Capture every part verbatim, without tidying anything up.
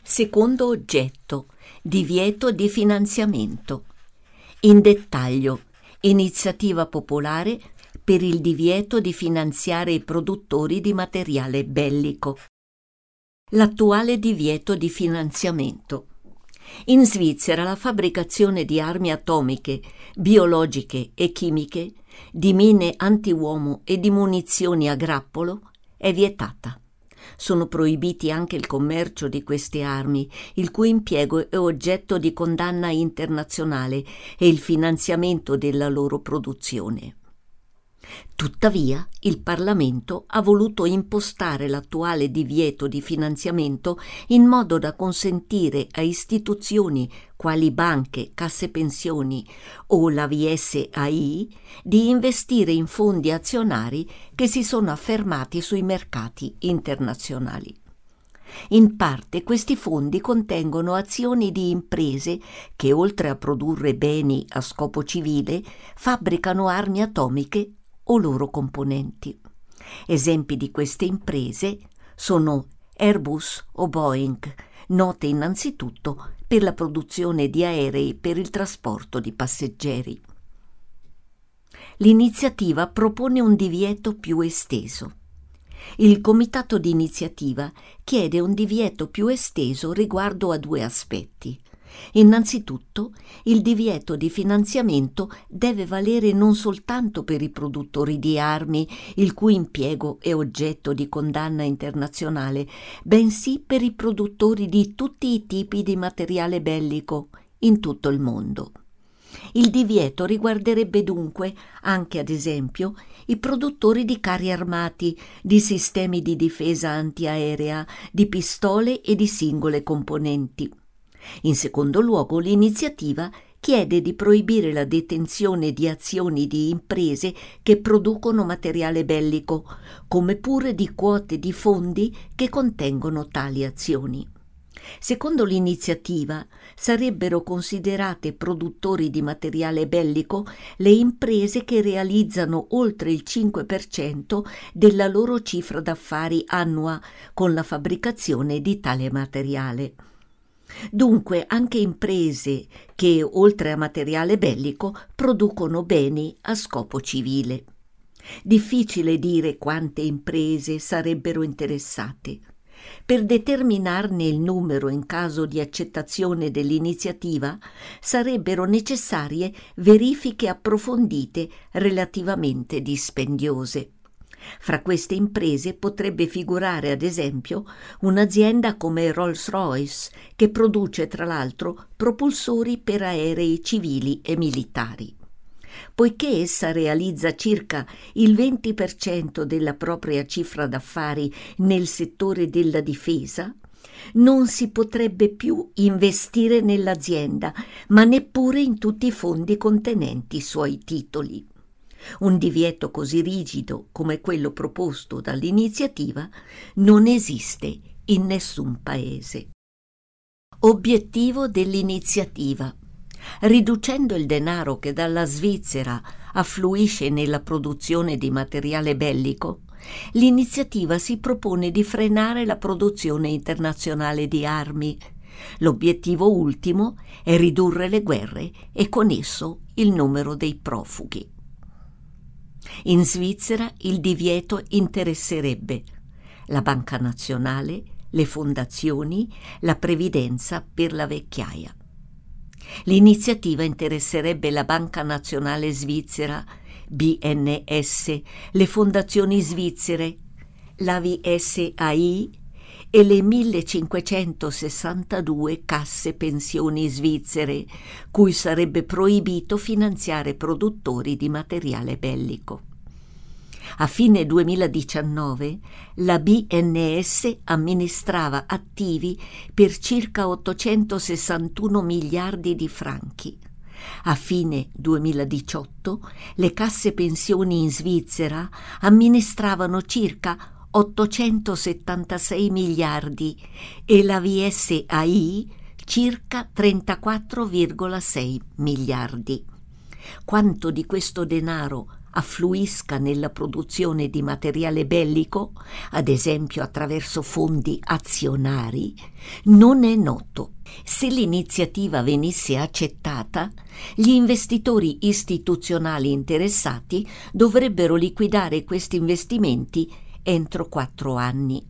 Secondo oggetto, divieto di finanziamento. In dettaglio, iniziativa popolare per il divieto di finanziare i produttori di materiale bellico. L'attuale divieto di finanziamento. In Svizzera la fabbricazione di armi atomiche, biologiche e chimiche, di mine antiuomo e di munizioni a grappolo è vietata. Sono proibiti anche il commercio di queste armi, il cui impiego è oggetto di condanna internazionale, e il finanziamento della loro produzione. Tuttavia, il Parlamento ha voluto impostare l'attuale divieto di finanziamento in modo da consentire a istituzioni quali banche, casse pensioni o la V S A I di investire in fondi azionari che si sono affermati sui mercati internazionali. In parte questi fondi contengono azioni di imprese che, oltre a produrre beni a scopo civile, fabbricano armi atomiche o loro componenti. Esempi di queste imprese sono Airbus o Boeing, note innanzitutto per la produzione di aerei per il trasporto di passeggeri. L'iniziativa propone un divieto più esteso. Il Comitato di Iniziativa chiede un divieto più esteso riguardo a due aspetti. Innanzitutto, il divieto di finanziamento deve valere non soltanto per i produttori di armi, il cui impiego è oggetto di condanna internazionale, bensì per i produttori di tutti i tipi di materiale bellico in tutto il mondo. Il divieto riguarderebbe dunque anche, ad esempio, i produttori di carri armati, di sistemi di difesa antiaerea, di pistole e di singole componenti. In secondo luogo, l'iniziativa chiede di proibire la detenzione di azioni di imprese che producono materiale bellico, come pure di quote di fondi che contengono tali azioni. Secondo l'iniziativa, sarebbero considerate produttori di materiale bellico le imprese che realizzano oltre il cinque per cento della loro cifra d'affari annua con la fabbricazione di tale materiale. Dunque anche imprese che, oltre a materiale bellico, producono beni a scopo civile. Difficile dire quante imprese sarebbero interessate. Per determinarne il numero in caso di accettazione dell'iniziativa sarebbero necessarie verifiche approfondite relativamente dispendiose. Fra queste imprese potrebbe figurare, ad esempio, un'azienda come Rolls-Royce, che produce tra l'altro propulsori per aerei civili e militari. Poiché essa realizza circa il venti per cento della propria cifra d'affari nel settore della difesa, non si potrebbe più investire nell'azienda, ma neppure in tutti i fondi contenenti i suoi titoli. Un divieto così rigido come quello proposto dall'iniziativa non esiste in nessun paese. Obiettivo dell'iniziativa. Riducendo il denaro che dalla Svizzera affluisce nella produzione di materiale bellico, l'iniziativa si propone di frenare la produzione internazionale di armi. L'obiettivo ultimo è ridurre le guerre e con esso il numero dei profughi. In Svizzera il divieto interesserebbe la Banca Nazionale, le fondazioni, la previdenza per la vecchiaia. L'iniziativa interesserebbe la Banca Nazionale Svizzera, B N S, le fondazioni svizzere, la V S A I e le millecinquecentosessantadue casse pensioni svizzere, cui sarebbe proibito finanziare produttori di materiale bellico. A fine duemiladiciannove la B N S amministrava attivi per circa ottocentosessantuno miliardi di franchi. A fine duemiladiciotto le casse pensioni in Svizzera amministravano circa ottocentosettantasei miliardi e la V S A I circa trentaquattro virgola sei miliardi. Quanto di questo denaro affluisca nella produzione di materiale bellico, ad esempio attraverso fondi azionari, non è noto. Se l'iniziativa venisse accettata, gli investitori istituzionali interessati dovrebbero liquidare questi investimenti entro quattro anni.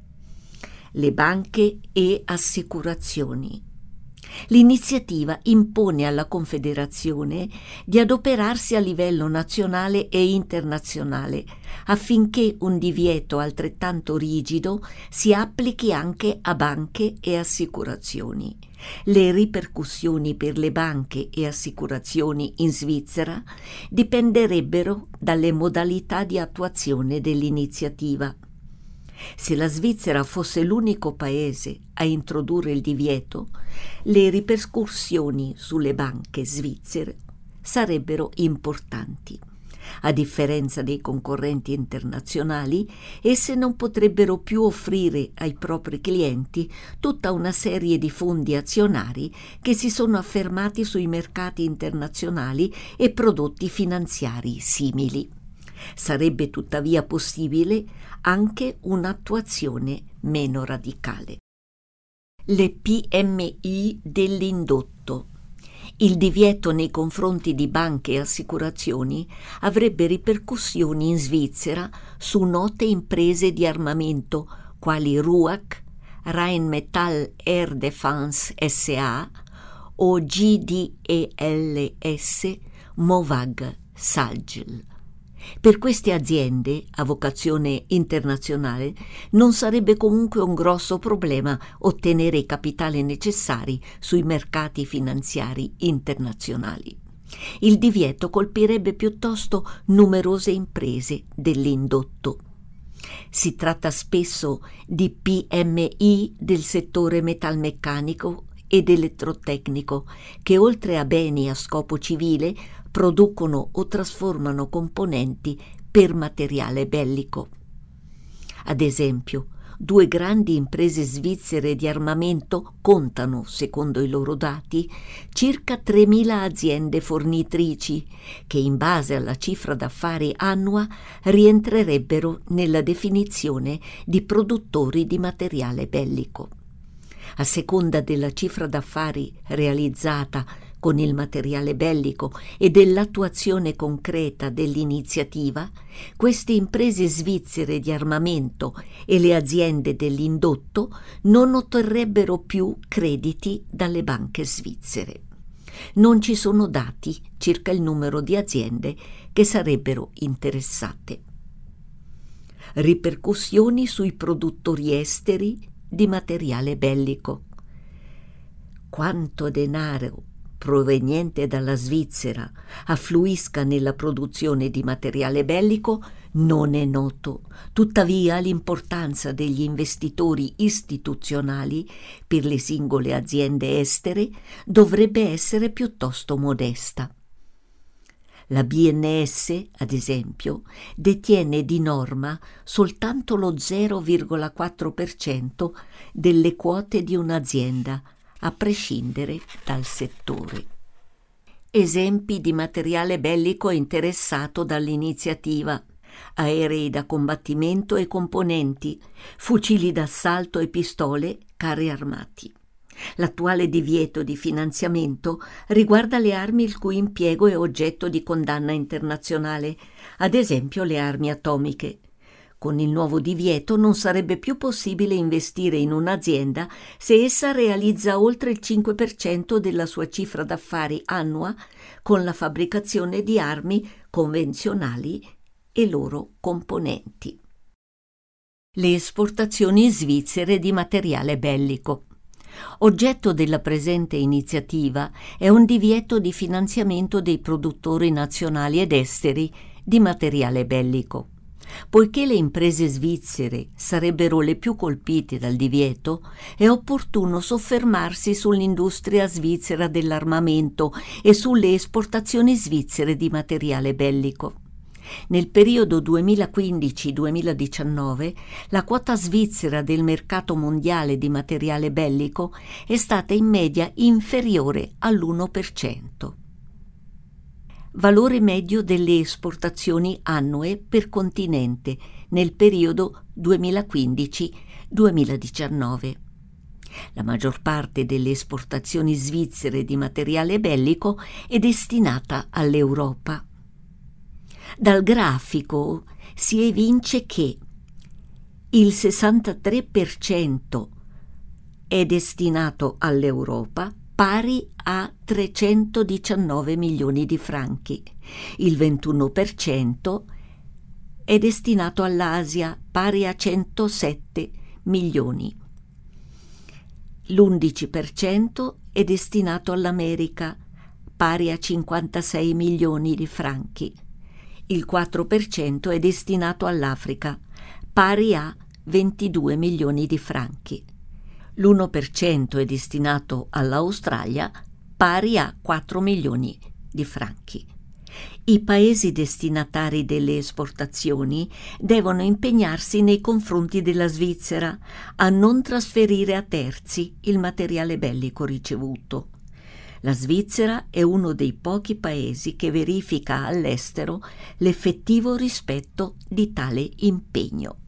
Le banche e assicurazioni. L'iniziativa impone alla Confederazione di adoperarsi a livello nazionale e internazionale affinché un divieto altrettanto rigido si applichi anche a banche e assicurazioni. Le ripercussioni per le banche e assicurazioni in Svizzera dipenderebbero dalle modalità di attuazione dell'iniziativa. Se la Svizzera fosse l'unico paese a introdurre il divieto, le ripercussioni sulle banche svizzere sarebbero importanti. A differenza dei concorrenti internazionali, esse non potrebbero più offrire ai propri clienti tutta una serie di fondi azionari che si sono affermati sui mercati internazionali e prodotti finanziari simili. Sarebbe tuttavia possibile anche un'attuazione meno radicale. Le P M I dell'indotto. Il divieto nei confronti di banche e assicurazioni avrebbe ripercussioni in Svizzera su note imprese di armamento quali R U A C, Rheinmetall Air Defense S A o G D E L S Movag Sagl. Per queste aziende a vocazione internazionale non sarebbe comunque un grosso problema ottenere i capitali necessari sui mercati finanziari internazionali. Il divieto colpirebbe piuttosto numerose imprese dell'indotto. Si tratta spesso di P M I del settore metalmeccanico ed elettrotecnico che oltre a beni a scopo civile producono o trasformano componenti per materiale bellico. Ad esempio, due grandi imprese svizzere di armamento contano, secondo i loro dati, circa tremila aziende fornitrici che in base alla cifra d'affari annua rientrerebbero nella definizione di produttori di materiale bellico. A seconda della cifra d'affari realizzata con il materiale bellico e dell'attuazione concreta dell'iniziativa, queste imprese svizzere di armamento e le aziende dell'indotto non otterrebbero più crediti dalle banche svizzere. Non ci sono dati circa il numero di aziende che sarebbero interessate. Ripercussioni sui produttori esteri di materiale bellico. Quanto denaro proveniente dalla Svizzera affluisca nella produzione di materiale bellico non è noto, tuttavia l'importanza degli investitori istituzionali per le singole aziende estere dovrebbe essere piuttosto modesta. La B N S, ad esempio, detiene di norma soltanto lo zero virgola quattro per cento delle quote di un'azienda, a prescindere dal settore. Esempi di materiale bellico interessato dall'iniziativa: aerei da combattimento e componenti, fucili d'assalto e pistole, carri armati. L'attuale divieto di finanziamento riguarda le armi il cui impiego è oggetto di condanna internazionale, ad esempio le armi atomiche. Con il nuovo divieto non sarebbe più possibile investire in un'azienda se essa realizza oltre il cinque per cento della sua cifra d'affari annua con la fabbricazione di armi convenzionali e loro componenti. Le esportazioni svizzere di materiale bellico. Oggetto della presente iniziativa è un divieto di finanziamento dei produttori nazionali ed esteri di materiale bellico. Poiché le imprese svizzere sarebbero le più colpite dal divieto, è opportuno soffermarsi sull'industria svizzera dell'armamento e sulle esportazioni svizzere di materiale bellico. Nel periodo duemilaquindici duemiladiciannove la quota svizzera del mercato mondiale di materiale bellico è stata in media inferiore all'uno per cento. valore medio delle esportazioni annue per continente nel periodo duemilaquindici duemiladiciannove. La maggior parte delle esportazioni svizzere di materiale bellico è destinata all'Europa. Dal grafico si evince che il sessantatré per cento è destinato all'Europa, pari a trecentodiciannove milioni di franchi. Il ventuno per cento è destinato all'Asia, pari a centosette milioni. L'undici per cento è destinato all'America, pari a cinquantasei milioni di franchi. Il quattro per cento è destinato all'Africa, pari a ventidue milioni di franchi. L'uno per cento è destinato all'Australia, pari a quattro milioni di franchi. I paesi destinatari delle esportazioni devono impegnarsi nei confronti della Svizzera a non trasferire a terzi il materiale bellico ricevuto. La Svizzera è uno dei pochi paesi che verifica all'estero l'effettivo rispetto di tale impegno.